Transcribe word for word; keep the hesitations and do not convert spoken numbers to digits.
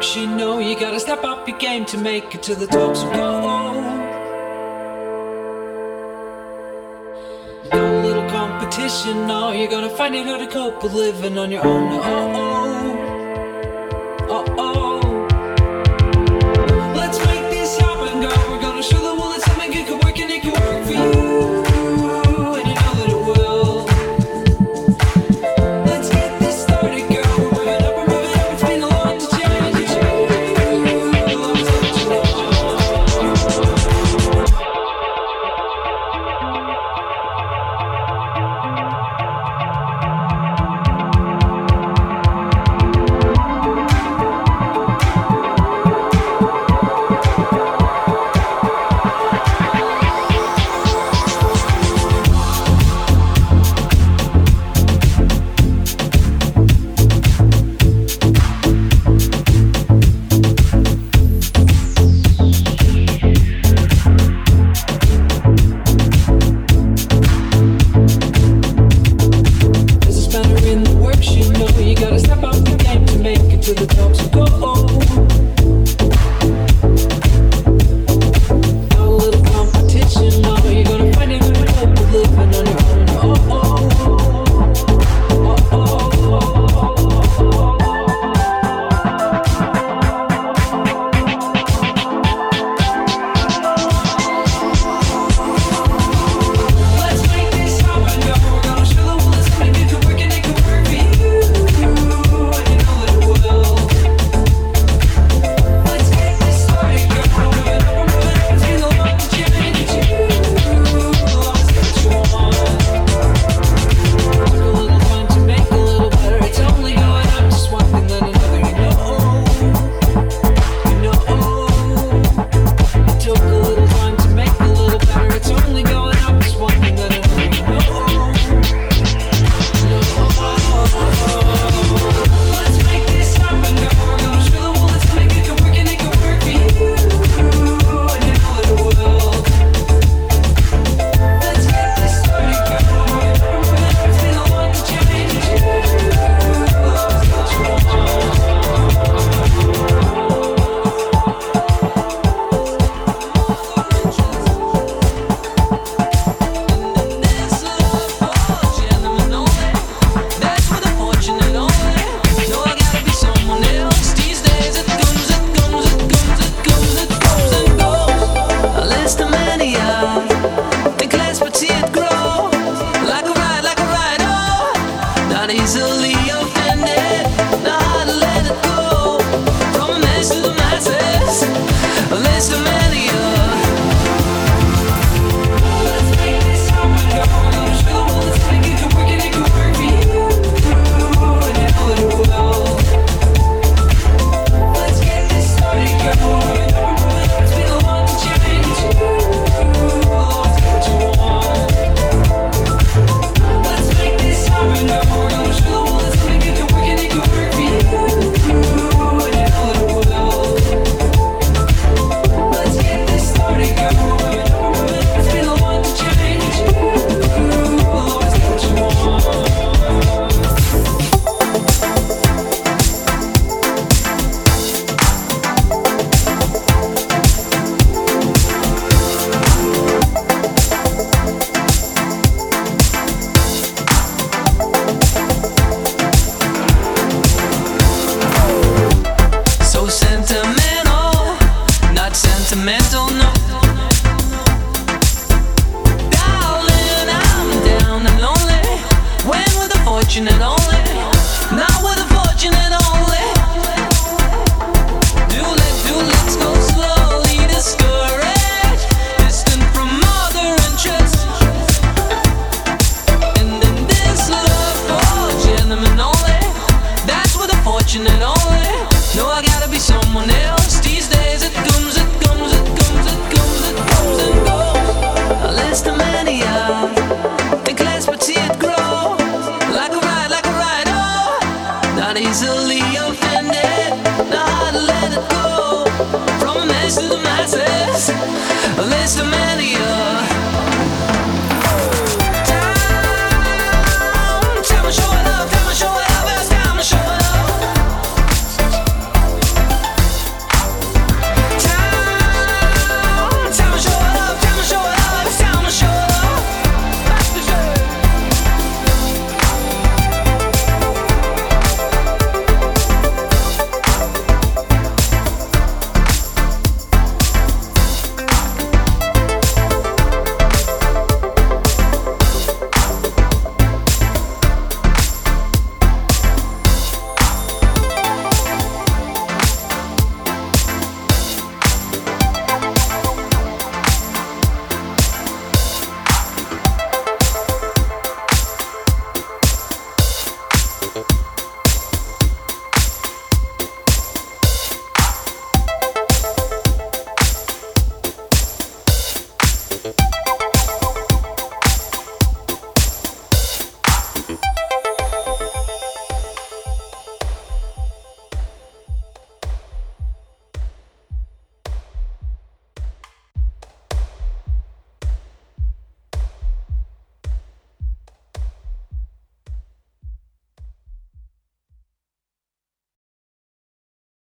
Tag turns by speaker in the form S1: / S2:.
S1: works, you know you gotta step up your game to make it to the top. So go. No little competition, no, you're gonna find it hard to cope with living on your own. Oh, oh, oh, oh. Let's make this happen, girl. We're gonna show the world that something good can work and it can work for you. And you know that it will. Let's get this started, girl. We're moving up, we're moving up. It's been a lot to change. It's you. Let's let you know.